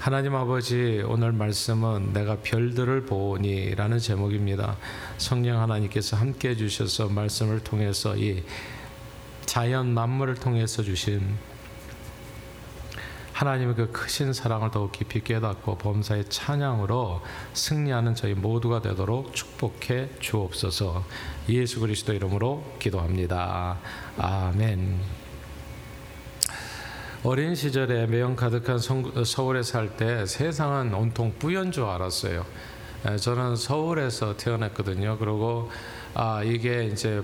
하나님 아버지, 오늘 말씀은 내가 별들을 보니 라는 제목입니다. 성령 하나님께서 함께 해주셔서 말씀을 통해서 이 자연 만물을 통해서 주신 하나님의 그 크신 사랑을 더욱 깊이 깨닫고 범사의 찬양으로 승리하는 저희 모두가 되도록 축복해 주옵소서. 예수 그리스도 이름으로 기도합니다. 아멘. 어린 시절에 매연 가득한 서울에 살 때 세상은 온통 뿌연 줄 알았어요. 저는 서울에서 태어났거든요. 그리고 이게 이제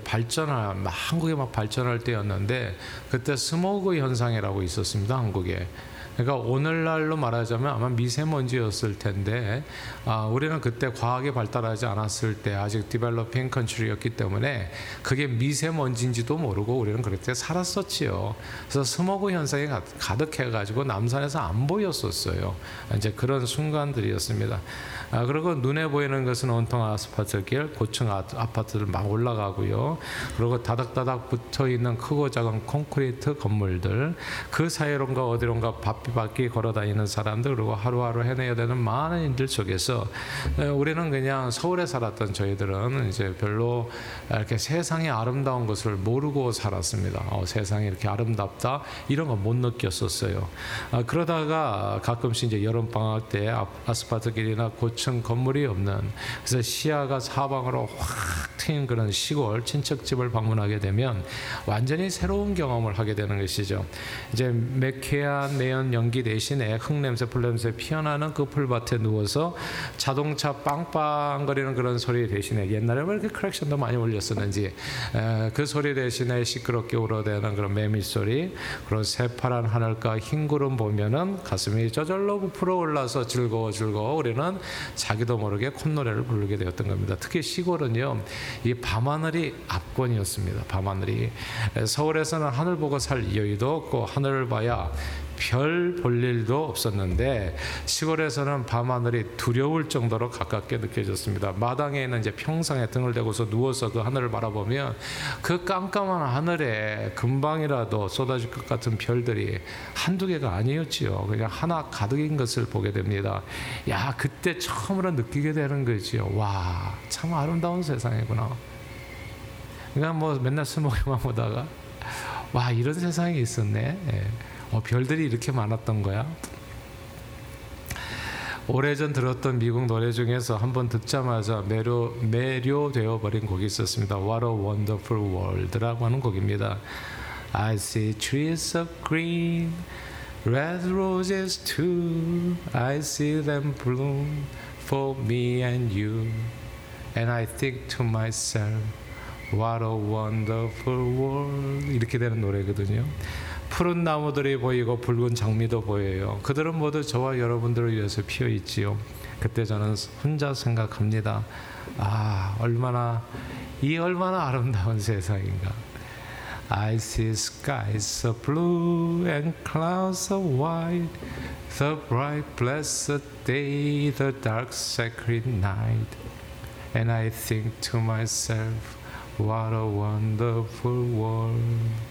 한국이 막 발전할 때였는데 그때 스모그 현상이라고 있었습니다. 한국에. 그러니까 오늘날로 말하자면 아마 미세먼지였을 텐데 우리는 그때 과학이 발달하지 않았을 때 아직 디벨로핑 컨트리였기 때문에 그게 미세먼지인지도 모르고 우리는 그때 살았었지요. 그래서 스모그 현상이 가득해가지고 남산에서 안 보였었어요. 이제 그런 순간들이었습니다. 그리고 눈에 보이는 것은 온통 아스팔트길, 고층 아파트들 막 올라가고요. 그리고 다닥다닥 붙어있는 크고 작은 콘크리트 건물들, 그 사이론가 어디론가 바삐바삐 걸어다니는 사람들, 그리고 하루하루 해내야 되는 많은 일들 속에서 우리는 그냥 서울에 살았던 저희들은 이제 별로 이렇게 세상의 아름다운 것을 모르고 살았습니다. 세상이 이렇게 아름답다 이런 거 못 느꼈었어요. 그러다가 가끔씩 이제 여름방학 때 아스팔트 길이나 고층 건물이 없는, 그래서 시야가 사방으로 확 트인 그런 시골 친척집을 방문하게 되면 완전히 새로운 경험을 하게 되는 것이죠. 이제 매캐한 매연 연기 대신에 흙냄새, 풀냄새 피어나는 그 풀밭에 누워서 자동차 빵빵거리는 그런 소리 대신에, 옛날에 왜 이렇게 크랙션도 많이 울렸었는지 그 소리 대신에 시끄럽게 울어대는 그런 매미소리, 그런 새파란 하늘과 흰 구름 보면은 가슴이 저절로 부풀어 올라서 즐거워 우리는 자기도 모르게 콧노래를 부르게 되었던 겁니다. 특히 시골은요, 이 밤하늘이 압권이었습니다. 밤하늘이. 서울에서는 하늘 보고 살 여유도 없고 하늘을 봐야 별 볼 일도 없었는데 시골에서는 밤하늘이 두려울 정도로 가깝게 느껴졌습니다. 마당에 있는 이제 평상에 등을 대고서 누워서 그 하늘을 바라보면 그 깜깜한 하늘에 금방이라도 쏟아질 것 같은 별들이 한두 개가 아니었지요. 그냥 하나 가득인 것을 보게 됩니다. 야, 그때 처음으로 느끼게 되는 거지요. 와, 참 아름다운 세상이구나. 그냥 뭐 맨날 스모그만 보다가 와, 이런 세상이 있었네. 예. 별들이 이렇게 많았던 거야. 오래전 들었던 미국 노래 중에서 한번 듣자마자 매료되어 버린 곡이 있었습니다. What a Wonderful World라고 하는 곡입니다. I see trees of green, red roses too. I see them bloom for me and you. And I think to myself, what a wonderful world. 이렇게 되는 노래거든요. 푸른 나무들이 보이고 붉은 장미도 보여요. 그들은 모두 저와 여러분들을 위해서 피어 있지요. 그때 저는 혼자 생각합니다. 얼마나 아름다운 세상인가. I see skies of blue and clouds of white, the bright blessed day, the dark sacred night. And I think to myself, what a wonderful world.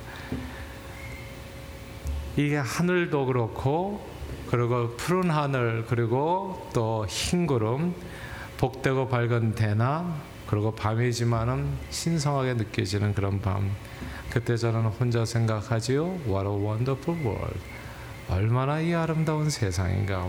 이게 하늘도 그렇고, 그리고 푸른 하늘, 그리고 또 흰 구름, 복되고 밝은 대나, 그리고 밤이지만은 신성하게 느껴지는 그런 밤. 그때 저는 혼자 생각하지요. What a wonderful world. 얼마나 이 아름다운 세상인가.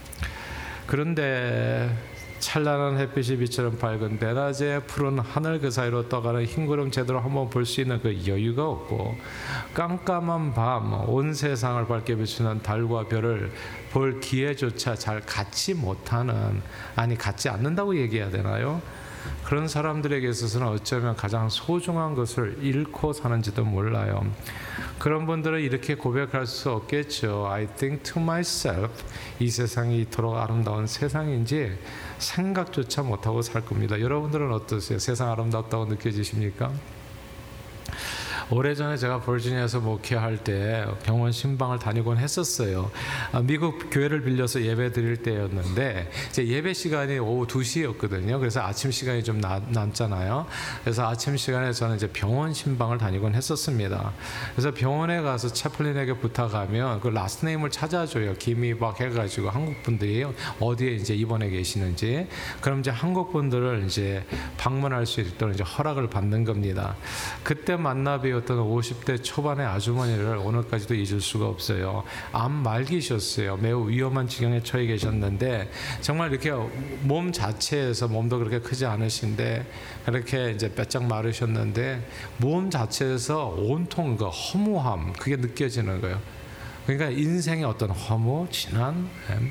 그런데 찬란한 햇빛이 비처럼 밝은 대낮에 푸른 하늘 그 사이로 떠가는 흰구름 제대로 한번 볼 수 있는 그 여유가 없고, 깜깜한 밤 온 세상을 밝게 비추는 달과 별을 볼 기회조차 잘 갖지 못하는, 갖지 않는다고 얘기해야 되나요? 그런 사람들에게 있어서는 어쩌면 가장 소중한 것을 잃고 사는지도 몰라요. 그런 분들은 이렇게 고백할 수 없겠죠. I think to myself, 이 세상이 이토록 아름다운 세상인지 생각조차 못하고 살 겁니다. 여러분들은 어떠세요? 세상 아름답다고 느껴지십니까? 오래전에 제가 버지니아에서 목회할 때 병원 신방을 다니곤 했었어요. 미국 교회를 빌려서 예배 드릴 때였는데 이제 예배 시간이 오후 2시였거든요. 그래서 아침 시간이 좀 남잖아요. 그래서 아침 시간에 저는 이제 병원 신방을 다니곤 했었습니다. 그래서 병원에 가서 채플린에게 부탁하면 그 라스트 네임을 찾아줘요. 김이박 해가지고 한국 분들이 어디에 이제 입원해 계시는지. 그럼 이제 한국 분들을 이제 방문할 수 있도록 이제 허락을 받는 겁니다. 그때 만나 뵈었던 50대 초반의 아주머니를 오늘까지도 잊을 수가 없어요. 암 말기셨어요. 매우 위험한 지경에 처해 계셨는데 정말 이렇게 몸 자체에서 몸도 그렇게 크지 않으신데 그렇게 이제 빼짝 마르셨는데 몸 자체에서 온통 그 허무함 그게 느껴지는 거예요. 그러니까 인생의 어떤 허무, 진한.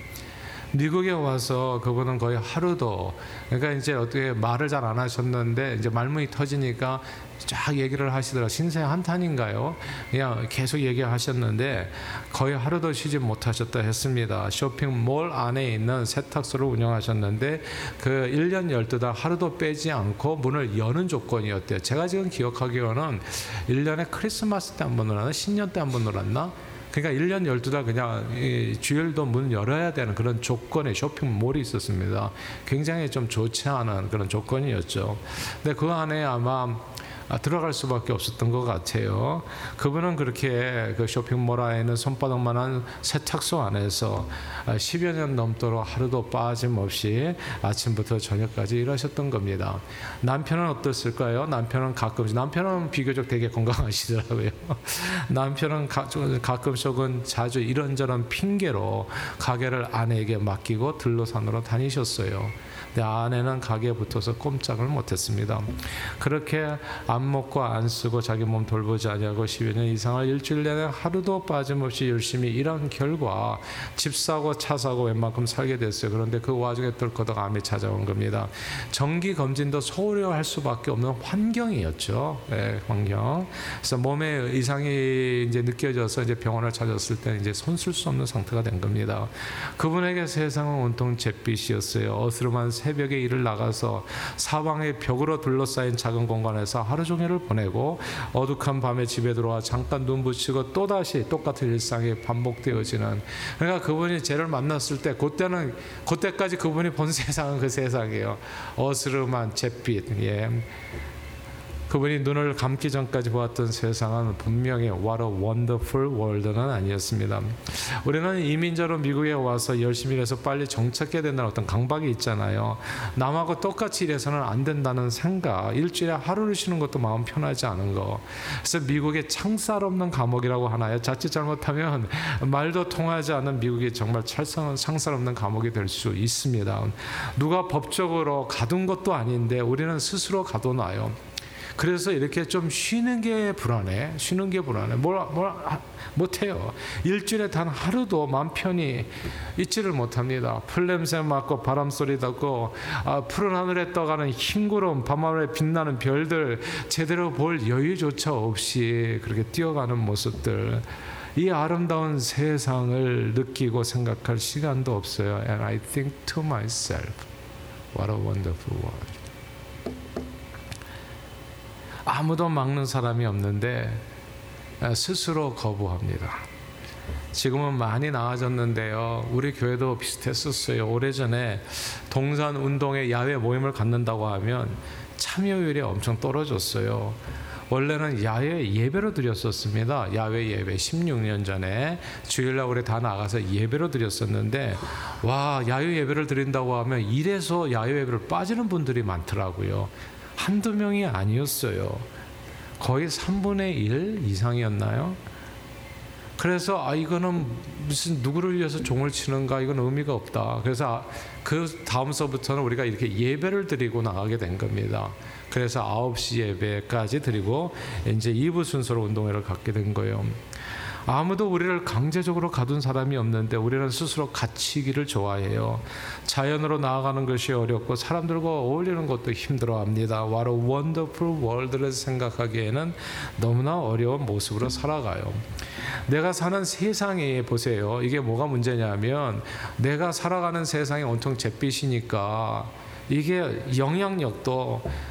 미국에 와서 그분은 거의 하루도 그러니까 이제 어떻게 말을 잘 안 하셨는데 이제 말문이 터지니까 쫙 얘기를 하시더라. 신세 한탄인가요? 그냥 계속 얘기하셨는데 거의 하루도 쉬지 못하셨다 했습니다. 쇼핑몰 안에 있는 세탁소를 운영하셨는데 그 1년 12달 하루도 빼지 않고 문을 여는 조건이었대요. 제가 지금 기억하기로는 1년에 크리스마스 때 한 번 놀았나 신년 때 한 번 놀았나 그러니까 1년 12달 그냥 주일도 문 열어야 되는 그런 조건의 쇼핑몰이 있었습니다. 굉장히 좀 좋지 않은 그런 조건이었죠. 근데 그 안에 아마 들어갈 수밖에 없었던 것 같아요. 그분은 그렇게 그 쇼핑몰 안에 있는 손바닥만한 세탁소 안에서 10여 년 넘도록 하루도 빠짐없이 아침부터 저녁까지 일하셨던 겁니다. 남편은 어땠을까요? 남편은 비교적 되게 건강하시더라고요. 남편은 가끔씩은 자주 이런저런 핑계로 가게를 아내에게 맡기고 들로산으로 다니셨어요. 내 아내는 가게에 붙어서 꼼짝을 못했습니다. 그렇게 안 먹고 안 쓰고 자기 몸 돌보지 아니하고 10여 년 이상을 일주일 내내 하루도 빠짐없이 열심히 일한 결과 집 사고 차 사고 웬만큼 살게 됐어요. 그런데 그 와중에 덜커덕 암이 찾아온 겁니다. 정기 검진도 소홀히 할 수밖에 없는 환경이었죠. 네, 환경. 그래서 몸에 이상이 이제 느껴져서 이제 병원을 찾았을 때 이제 손쓸 수 없는 상태가 된 겁니다. 그분에게 세상은 온통 잿빛이었어요. 어스름한 새벽에 일을 나가서 사방의 벽으로 둘러싸인 작은 공간에서 하루 종일을 보내고 어둑한 밤에 집에 들어와 잠깐 눈 붙이고 또다시 똑같은 일상이 반복되어지는 그러니까 그분이 쟤를 만났을 때 그때까지 그분이 본 세상은 그 세상이에요. 어스름한 잿빛. 예. 그분이 눈을 감기 전까지 보았던 세상은 분명히 What a wonderful world는 아니었습니다. 우리는 이민자로 미국에 와서 열심히 일해서 빨리 정착해야 된다는 어떤 강박이 있잖아요. 남하고 똑같이 일해서는 안 된다는 생각, 일주일에 하루를 쉬는 것도 마음 편하지 않은 거. 그래서 미국의 창살 없는 감옥이라고 하나요? 자칫 잘못하면 말도 통하지 않는 미국이 정말 창살 없는 감옥이 될 수 있습니다. 누가 법적으로 가둔 것도 아닌데 우리는 스스로 가둬놔요. 그래서 이렇게 좀 쉬는 게 불안해. 뭘 못해요. 일주일에 단 하루도 마음 편히 있지를 못합니다. 풀냄새 맡고 바람소리 듣고 푸른 하늘에 떠가는 흰 구름, 밤하늘에 빛나는 별들 제대로 볼 여유조차 없이 그렇게 뛰어가는 모습들 이 아름다운 세상을 느끼고 생각할 시간도 없어요. And I think to myself, what a wonderful world. 아무도 막는 사람이 없는데 스스로 거부합니다. 지금은 많이 나아졌는데요. 우리 교회도 비슷했었어요. 오래전에 동산 운동회 야외 모임을 갖는다고 하면 참여율이 엄청 떨어졌어요. 원래는 야외 예배로 드렸었습니다. 야외 예배 16년 전에 주일날 우리 다 나가서 예배로 드렸었는데 와 야외 예배를 드린다고 하면 이래서 야외 예배를 빠지는 분들이 많더라고요. 한두 명이 아니었어요. 거의 3분의 1 이상이었나요? 그래서 이거는 무슨 누구를 위해서 종을 치는가 이건 의미가 없다. 그래서 그 다음서부터는 우리가 이렇게 예배를 드리고 나가게 된 겁니다. 그래서 9시 예배까지 드리고 이제 2부 순서로 운동회를 갖게 된 거예요. 아무도 우리를 강제적으로 가둔 사람이 없는데 우리는 스스로 갇히기를 좋아해요. 자연으로 나아가는 것이 어렵고 사람들과 어울리는 것도 힘들어합니다. What a wonderful world를 생각하기에는 너무나 어려운 모습으로 살아가요. 내가 사는 세상에 보세요. 이게 뭐가 문제냐면 내가 살아가는 세상이 온통 잿빛이니까 이게 영향력도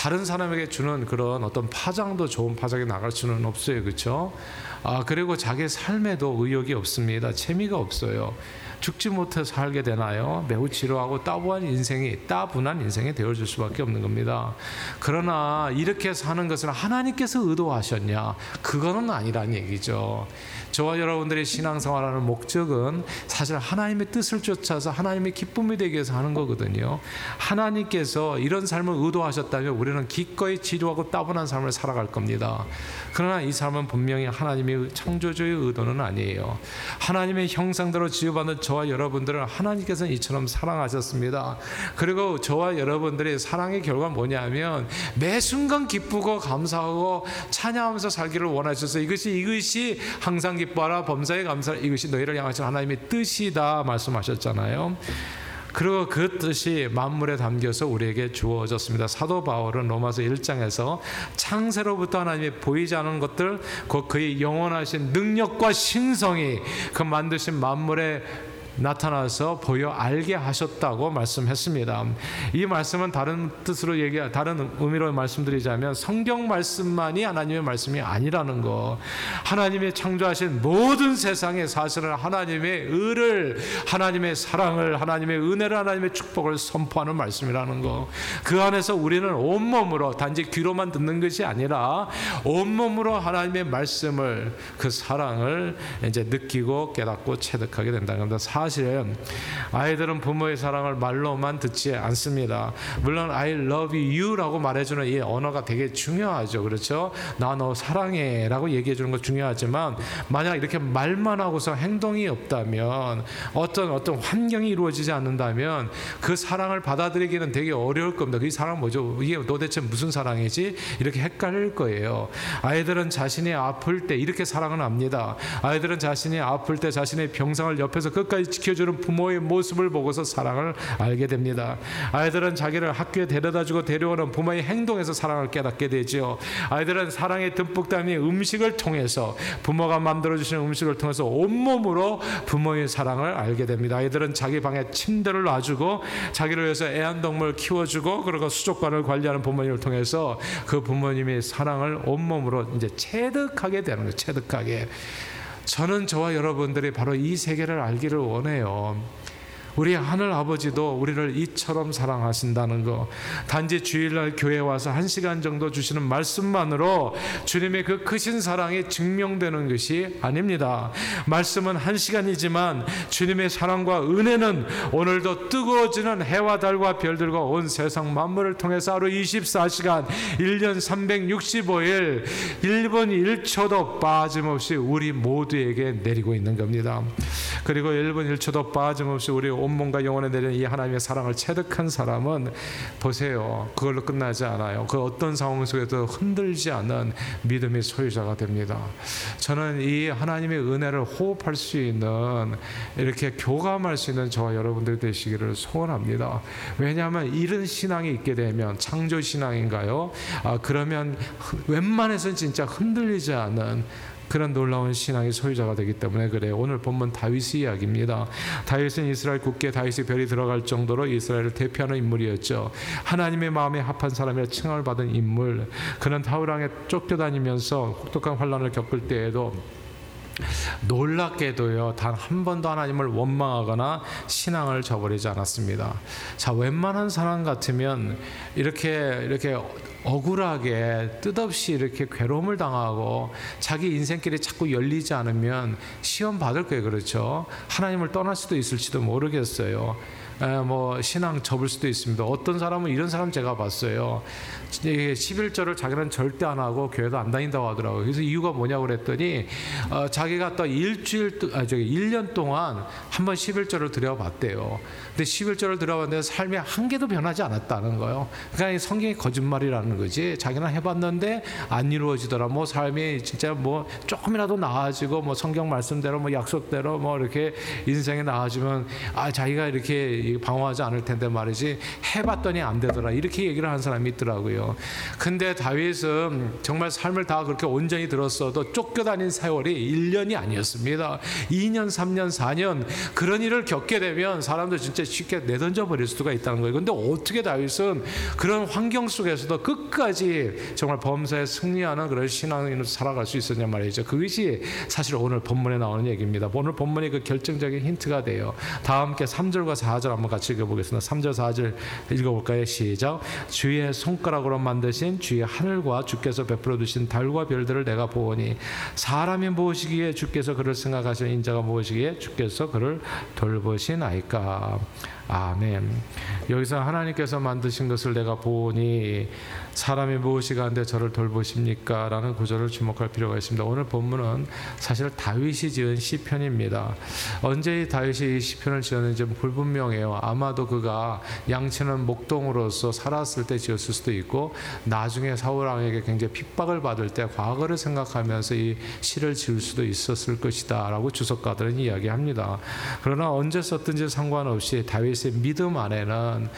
다른 사람에게 주는 그런 어떤 파장도 좋은 파장이 나갈 수는 없어요. 그렇죠? 그리고 자기 삶에도 의욕이 없습니다. 재미가 없어요. 죽지 못해 살게 되나요? 매우 지루하고 따분한 인생이 되어줄 수밖에 없는 겁니다. 그러나 이렇게 사는 것은 하나님께서 의도하셨냐? 그거는 아니란 얘기죠. 저와 여러분들의 신앙생활하는 목적은 사실 하나님의 뜻을 쫓아서 하나님의 기쁨이 되기 위해서 하는 거거든요. 하나님께서 이런 삶을 의도하셨다면 우리는 기꺼이 지루하고 따분한 삶을 살아갈 겁니다. 그러나 이 삶은 분명히 하나님의 창조주의 의도는 아니에요. 하나님의 형상대로 지어받은 저와 여러분들은 하나님께서는 이처럼 사랑하셨습니다. 그리고 저와 여러분들의 사랑의 결과는 뭐냐면 매 순간 기쁘고 감사하고 찬양하면서 살기를 원하셔서 이것이 항상 기뻐하라 범사에 감사하라 이것이 너희를 향하신 하나님의 뜻이다 말씀하셨잖아요. 그리고 그 뜻이 만물에 담겨서 우리에게 주어졌습니다. 사도 바울은 로마서 1장에서 창세로부터 하나님이 보이지 않은 것들 곧 그의 영원하신 능력과 신성이 그 만드신 만물에 나타나서 보여 알게 하셨다고 말씀했습니다. 이 말씀은 다른 의미로 말씀드리자면 성경 말씀만이 하나님의 말씀이 아니라는 거. 하나님이 창조하신 모든 세상에 사실은 하나님의 의를, 하나님의 사랑을, 하나님의 은혜를, 하나님의 축복을 선포하는 말씀이라는 거. 그 안에서 우리는 온몸으로 단지 귀로만 듣는 것이 아니라 온몸으로 하나님의 말씀을, 그 사랑을 이제 느끼고 깨닫고 체득하게 된다는 겁니다. 사실은 아이들은 부모의 사랑을 말로만 듣지 않습니다. 물론 I love you라고 말해주는 이 언어가 되게 중요하죠. 그렇죠? 나 너 사랑해 라고 얘기해주는 거 중요하지만 만약 이렇게 말만 하고서 행동이 없다면 어떤 환경이 이루어지지 않는다면 그 사랑을 받아들이기는 되게 어려울 겁니다. 이 사랑 뭐죠? 이게 도대체 무슨 사랑이지? 이렇게 헷갈릴 거예요. 아이들은 자신이 아플 때 이렇게 사랑을 합니다. 아이들은 자신이 아플 때 자신의 병상을 옆에서 끝까지 지켜주는 부모의 모습을 보고서 사랑을 알게 됩니다. 아이들은 자기를 학교에 데려다주고 데려오는 부모의 행동에서 사랑을 깨닫게 되죠. 아이들은 사랑에 듬뿍 담긴 음식을 통해서, 부모가 만들어주시는 음식을 통해서 온몸으로 부모의 사랑을 알게 됩니다. 아이들은 자기 방에 침대를 놔주고 자기를 위해서 애완동물 키워주고 그리고 수족관을 관리하는 부모님을 통해서 그 부모님의 사랑을 온몸으로 이제 체득하게 되는 거예요. 체득하게. 저는 저와 여러분들이 바로 이 세계를 알기를 원해요. 우리 하늘 아버지도 우리를 이처럼 사랑하신다는 거. 단지 주일날 교회에 와서 1시간 정도 주시는 말씀만으로 주님의 그 크신 사랑이 증명되는 것이 아닙니다. 말씀은 1시간이지만 주님의 사랑과 은혜는 오늘도 뜨거워지는 해와 달과 별들과 온 세상 만물을 통해서 하루 24시간 1년 365일 1분 1초도 빠짐없이 우리 모두에게 내리고 있는 겁니다. 그리고 1분 1초도 빠짐없이 우리 온몸과 영혼에 내리는 이 하나님의 사랑을 체득한 사람은 보세요. 그걸로 끝나지 않아요. 그 어떤 상황 속에도 흔들지 않는 믿음의 소유자가 됩니다. 저는 이 하나님의 은혜를 호흡할 수 있는, 이렇게 교감할 수 있는 저와 여러분들 되시기를 소원합니다. 왜냐하면 이런 신앙이 있게 되면, 창조 신앙인가요? 그러면 웬만해서는 진짜 흔들리지 않는 그런 놀라운 신앙의 소유자가 되기 때문에 그래요. 오늘 본문 다윗의 이야기입니다. 다윗은 이스라엘 국기에 다윗의 별이 들어갈 정도로 이스라엘을 대표하는 인물이었죠. 하나님의 마음에 합한 사람이라 칭함을 받은 인물. 그는 다윗왕에 쫓겨다니면서 혹독한 환난을 겪을 때에도 놀랍게도요, 단 한 번도 하나님을 원망하거나 신앙을 저버리지 않았습니다. 자, 웬만한 사람 같으면 이렇게 억울하게 뜻없이 이렇게 괴로움을 당하고 자기 인생길이 자꾸 열리지 않으면 시험 받을 거예요. 그렇죠? 하나님을 떠날 수도 있을지도 모르겠어요. 신앙 접을 수도 있습니다. 어떤 사람은 이런 사람 제가 봤어요. 11절을 자기는 절대 안 하고 교회도 안 다닌다고 하더라고요. 그래서 이유가 뭐냐고 그랬더니 자기가 또 1년 동안 한번 11절을 드려봤대요. 근데 11절을 드려봤는데 삶이 한 개도 변하지 않았다는 거예요. 그러니까 성경이 거짓말이라는 거지. 자기는 해봤는데 안 이루어지더라. 삶이 진짜 조금이라도 나아지고 성경 말씀대로 약속대로 이렇게 인생이 나아지면 자기가 이렇게 방어하지 않을 텐데 말이지, 해봤더니 안 되더라, 이렇게 얘기를 하는 사람이 있더라고요. 근데 다윗은 정말 삶을 다 그렇게 온전히 들었어도 쫓겨다닌 세월이 1년이 아니었습니다. 2년, 3년, 4년 그런 일을 겪게 되면 사람들 진짜 쉽게 내던져 버릴 수가 있다는 거예요. 근데 어떻게 다윗은 그런 환경 속에서도 끝까지 정말 범사에 승리하는 그런 신앙인으로 살아갈 수 있었냐 말이죠. 그것이 사실 오늘 본문에 나오는 얘기입니다. 오늘 본문이 그 결정적인 힌트가 돼요. 다 함께 3절과 4절 한번 같이 읽어보겠습니다. 3절 4절 읽어볼까요? 시작. 주의 손가락으로 만드신 주의 하늘과 주께서 베풀어 주신 달과 별들을 내가 보오니 사람이 무엇이기에 주께서 그를 생각하시는 인자가 무엇이기에 주께서 그를 돌보시나이까. 아멘. 여기서 하나님께서 만드신 것을 내가 보니 사람이 무엇이 가는데 저를 돌보십니까? 라는 구절을 주목할 필요가 있습니다. 오늘 본문은 사실 다윗이 지은 시편입니다. 언제 이 다윗이 이 시편을 지었는지 불분명해요. 아마도 그가 양치는 목동으로서 살았을 때 지었을 수도 있고 나중에 사울 왕에게 굉장히 핍박을 받을 때 과거를 생각하면서 이 시를 지을 수도 있었을 것이다 라고 주석가들은 이야기합니다. 그러나 언제 썼든지 상관없이 다윗의 믿음 안에는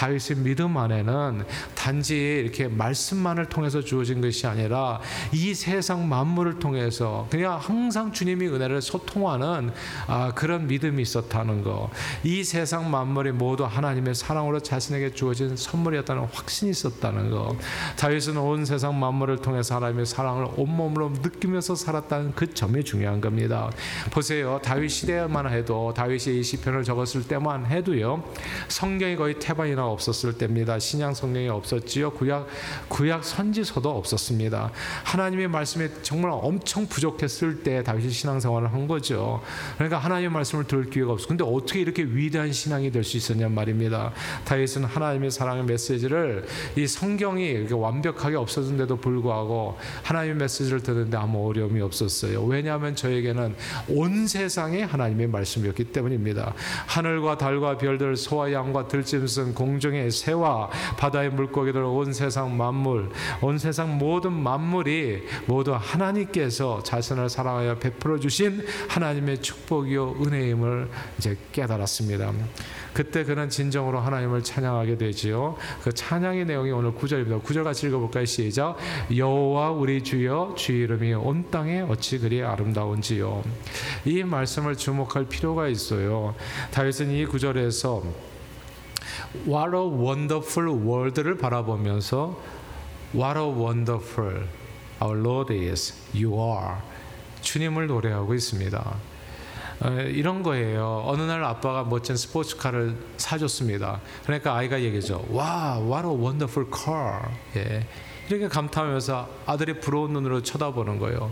단지 이렇게 말씀만을 통해서 주어진 것이 아니라 이 세상 만물을 통해서 그냥 항상 주님이 은혜를 소통하는 그런 믿음이 있었다는 거, 이 세상 만물이 모두 하나님의 사랑으로 자신에게 주어진 선물이었다는 확신이 있었다는 거, 다윗은 온 세상 만물을 통해서 하나님의 사랑을 온몸으로 느끼면서 살았다는 그 점이 중요한 겁니다. 보세요. 다윗 시대만 해도, 다윗이 이 시편을 적었을 때만 해도요, 성경이 거의 태반이나 없었을 때입니다. 신약 성경이 없었지요. 구약 선지서도 없었습니다. 하나님의 말씀이 정말 엄청 부족했을 때 다윗이 신앙생활을 한 거죠. 그러니까 하나님의 말씀을 들을 기회가 없어. 근데 어떻게 이렇게 위대한 신앙이 될 수 있었냐 말입니다. 다윗은 하나님의 사랑의 메시지를, 이 성경이 이렇게 완벽하게 없어진데도 불구하고 하나님의 메시지를 듣는데 아무 어려움이 없었어요. 왜냐하면 저에게는 온 세상이 하나님의 말씀이었기 때문입니다. 하늘과 달과 별들, 소와 양과 들짐승, 공중의 새와 바다의 물고기들, 온 세상 만물, 온 세상 모든 만물이 모두 하나님께서 자신을 사랑하여 베풀어 주신 하나님의 축복이요 은혜임을 이제 깨달았습니다. 그때 그는 진정으로 하나님을 찬양하게 되지요. 그 찬양의 내용이 오늘 9절입니다. 9절 같이 읽어볼까요? 시작. 여호와 우리 주여, 주의 이름이 온 땅에 어찌 그리 아름다운지요. 이 말씀을 주목할 필요가 있어요. 다윗은 이 9절에서 What a wonderful world를 바라보면서 What a wonderful our Lord is, you are, 주님을 노래하고 있습니다. 이런 거예요. 어느 날 아빠가 멋진 스포츠카를 사줬습니다. 그러니까 아이가 얘기하죠. 와, what a wonderful car. 예. 이렇게 감탄하면서 아들이 부러운 눈으로 쳐다보는 거예요.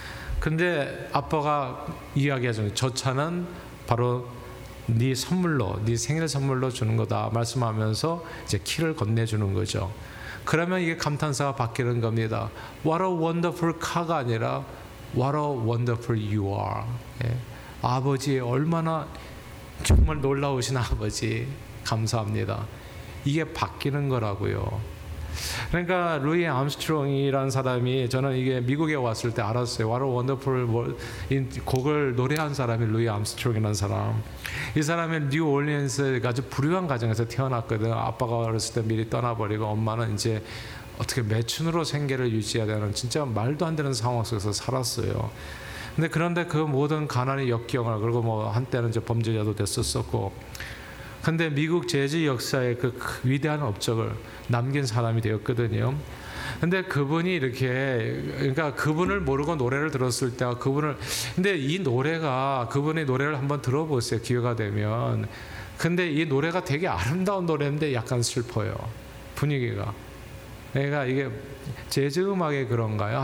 근데 아빠가 이야기하죠. 저 차는 바로 네 선물로, 네 생일 선물로 주는 거다 말씀하면서 이제 키를 건네주는 거죠. 그러면 이게 감탄사가 바뀌는 겁니다. What a wonderful car가 아니라 What a wonderful you are. 예. 아버지, 얼마나 정말 놀라우신 아버지, 감사합니다. 이게 바뀌는 거라고요. 그러니까 루이 암스트롱이라는 사람이, 저는 이게 미국에 왔을 때 알았어요. What a wonderful world. 이 곡을 노래한 사람이 루이 암스트롱이라는 사람. 이 사람은 뉴올리언스 아주 부유한 가정에서 태어났거든요. 아빠가 어렸을 때 미리 떠나버리고 엄마는 이제 어떻게 매춘으로 생계를 유지해야 되는 진짜 말도 안 되는 상황 속에서 살았어요. 근데 그런데 그 모든 가난의 역경을, 그리고 뭐 한때는 이제 범죄자도 됐었었고, 근데 미국 재즈 역사의 그 위대한 업적을 남긴 사람이 되었거든요. 근데 그분이 이렇게, 그러니까 그분을 모르고 노래를 들었을 때 근데 이 노래가, 그분의 노래를 한번 들어보세요, 기회가 되면. 근데 이 노래가 되게 아름다운 노래인데 약간 슬퍼요, 분위기가. 그러니까 이게 재즈 음악의 그런가요?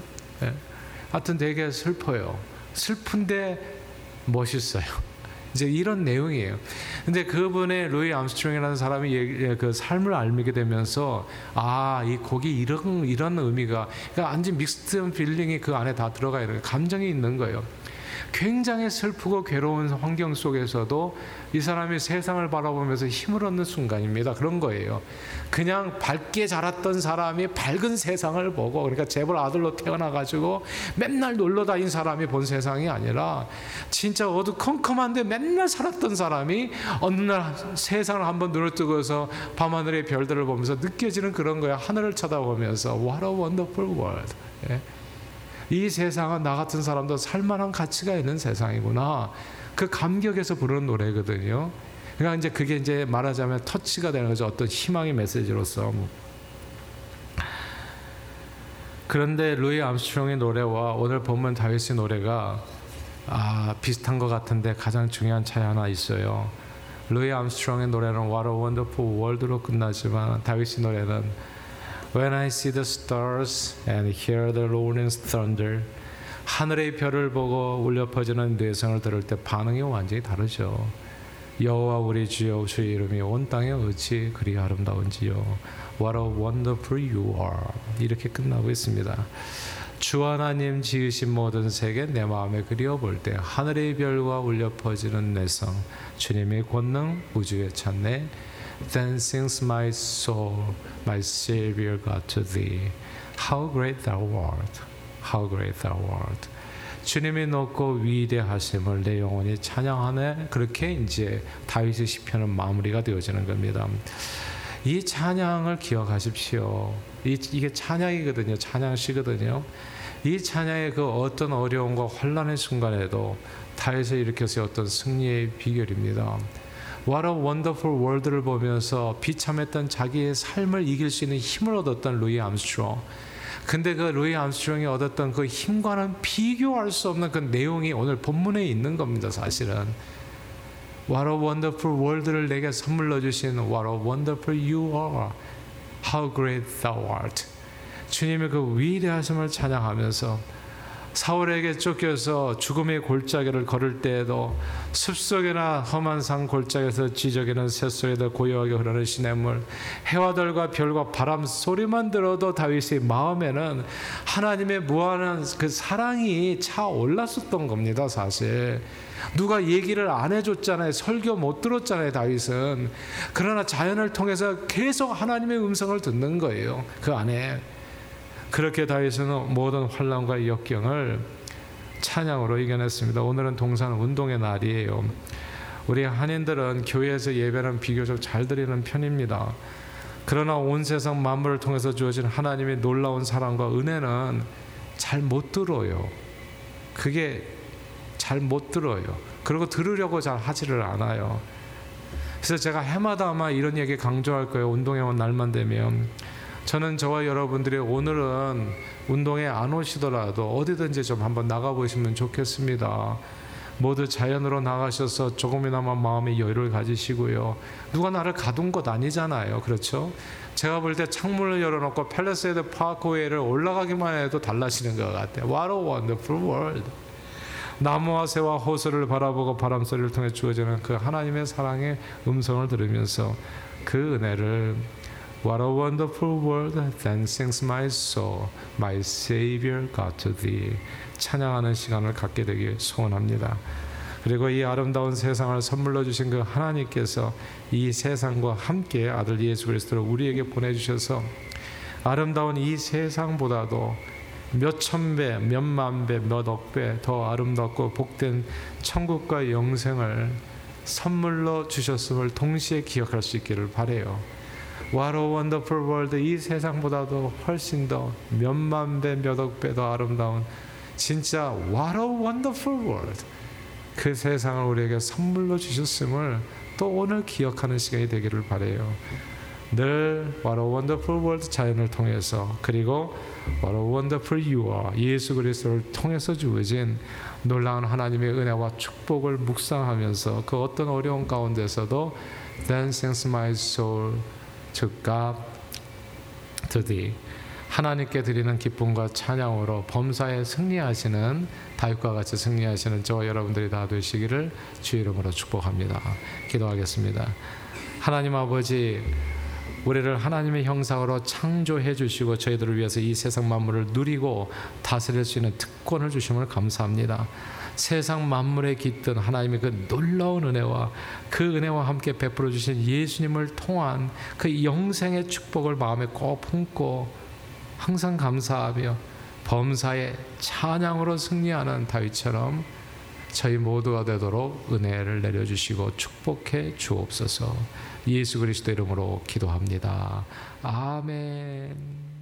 하여튼 되게 슬퍼요. 슬픈데 멋있어요. 이제 이런 내용이에요. 근데 그분의 루이 암스트롱이라는 사람이 그 삶을 알게 되면서, 이 곡이 이런 의미가, 그러니까 완전 믹스드 필링이 그 안에 다 들어가 있는, 감정이 있는 거예요. 굉장히 슬프고 괴로운 환경 속에서도 이 사람이 세상을 바라보면서 힘을 얻는 순간입니다. 그런 거예요. 그냥 밝게 자랐던 사람이 밝은 세상을 보고, 그러니까 재벌 아들로 태어나가지고 맨날 놀러 다닌 사람이 본 세상이 아니라 진짜 어두컴컴한데 맨날 살았던 사람이 어느 날 세상을 한번 눈을 뜨고서 밤하늘의 별들을 보면서 느껴지는 그런 거예요. 하늘을 쳐다보면서 What a wonderful world. 예. 이 세상은 나 같은 사람도 살만한 가치가 있는 세상이구나. 그 감격에서 부르는 노래거든요. 그러니까 이제 그게 이제 말하자면 터치가 되는 거죠. 어떤 희망의 메시지로서. 그런데 루이 암스트롱의 노래와 오늘 본문 다윗의 노래가 비슷한 것 같은데 가장 중요한 차이 하나 있어요. 루이 암스트롱의 노래는 What a Wonderful World로 끝나지만 다윗의 노래는 When I see the stars and hear the rolling thunder, 하늘의 별을 보고 울려 퍼지는 뇌성을 들을 때 반응이 완전히 다르죠. 여호와 우리 주여, 주의 이름이 온 땅에 어찌 그리 아름다운지요. What a wonderful you are. 이렇게 끝나고 있습니다. 주 하나님 지으신 모든 세계 내 마음에 그리워볼 때 하늘의 별과 울려 퍼지는 내성, 주님의 권능 우주에 찾네. Then sings my soul, my Savior God to thee. How great thou art, how great thou art. 주님이 높고 위대하심을 내 영혼이 찬양하네. 그렇게 이제 다윗의 시편은 마무리가 되어지는 겁니다. 이 찬양을 기억하십시오. 이게 찬양이거든요. 찬양시거든요. 이 찬양의 그 어떤 어려움과 환난의 순간에도 다윗을 일으켜서 어떤 승리의 비결입니다. What a wonderful world를 보면서 비참했던 자기의 삶을 이길 수 있는 힘을 얻었던 루이 암스트롱. 근데 그 루이 암스트롱이 얻었던 그 힘과는 비교할 수 없는 그 내용이 오늘 본문에 있는 겁니다. 사실은 What a wonderful world를 내게 선물로 주신 What a wonderful you are, how great thou art. 주님의 그 위대하심을 찬양하면서 사울에게 쫓겨서 죽음의 골짜기를 걸을 때에도 숲속이나 험한 산 골짜기에서 지저귀는 새소리도 고요하게 흐르는 시냇물, 해와 달과 별과 바람 소리만 들어도 다윗의 마음에는 하나님의 무한한 그 사랑이 차올랐었던 겁니다. 사실 누가 얘기를 안 해줬잖아요. 설교 못 들었잖아요. 다윗은. 그러나 자연을 통해서 계속 하나님의 음성을 듣는 거예요. 그 안에. 그렇게 다윗은 모든 환난과 역경을 찬양으로 이겨냈습니다. 오늘은 동산 운동의 날이에요. 우리 한인들은 교회에서 예배는 비교적 잘 드리는 편입니다. 그러나 온 세상 만물을 통해서 주어진 하나님의 놀라운 사랑과 은혜는 잘 못 들어요. 그게 잘 못 들어요. 그리고 들으려고 잘 하지를 않아요. 그래서 제가 해마다 아마 이런 얘기 강조할 거예요. 운동회 온 날만 되면. 저는 저와 여러분들이 오늘은 운동에 안 오시더라도 어디든지 좀 한번 나가보시면 좋겠습니다. 모두 자연으로 나가셔서 조금이나마 마음의 여유를 가지시고요. 누가 나를 가둔 것 아니잖아요. 그렇죠? 제가 볼 때 창문을 열어놓고 팰리세이드 파크웨이를 올라가기만 해도 달라지는 것 같아요. What a wonderful world. 나무와 새와 호수를 바라보고 바람소리를 통해 주어지는 그 하나님의 사랑의 음성을 들으면서 그 은혜를 What a wonderful world, then sings my soul, my Savior God to thee. 찬양하는 시간을 갖게 되길 소원합니다. 그리고 이 아름다운 세상을 선물로 주신 그 하나님께서 이 세상과 함께 아들 예수 그리스도를 우리에게 보내주셔서 아름다운 이 세상보다도 몇 천 배, 몇 만 배, 몇 억 배 더 아름답고 복된 천국과 영생을 선물로 주셨음을 동시에 기억할 수 있기를 바라요. What a wonderful world. 이 세상보다도 훨씬 더 몇만 배, 몇 억 배 더 아름다운 진짜 What a wonderful world. 그 세상을 우리에게 선물로 주셨음을 또 오늘 기억하는 시간이 되기를 바라요. 늘 What a wonderful world 자연을 통해서 그리고 What a wonderful you are 예수 그리스도를 통해서 주어진 놀라운 하나님의 은혜와 축복을 묵상하면서 그 어떤 어려운 가운데서도 Then sings my soul to God, to thee. 하나님께 드리는 기쁨과 찬양으로 범사에 승리하시는 다윗과 같이 승리하시는 저와 여러분들이 다 되시기를 주의 이름으로 축복합니다. 기도하겠습니다. 하나님 아버지, 우리를 하나님의 형상으로 창조해 주시고 저희들을 위해서 이 세상 만물을 누리고 다스릴 수 있는 특권을 주심을 감사합니다. 세상 만물에 깃든 하나님의 그 놀라운 은혜와 그 은혜와 함께 베풀어 주신 예수님을 통한 그 영생의 축복을 마음에 꼭 품고 항상 감사하며 범사에 찬양으로 승리하는 다윗처럼 저희 모두가 되도록 은혜를 내려주시고 축복해 주옵소서. 예수 그리스도 이름으로 기도합니다. 아멘.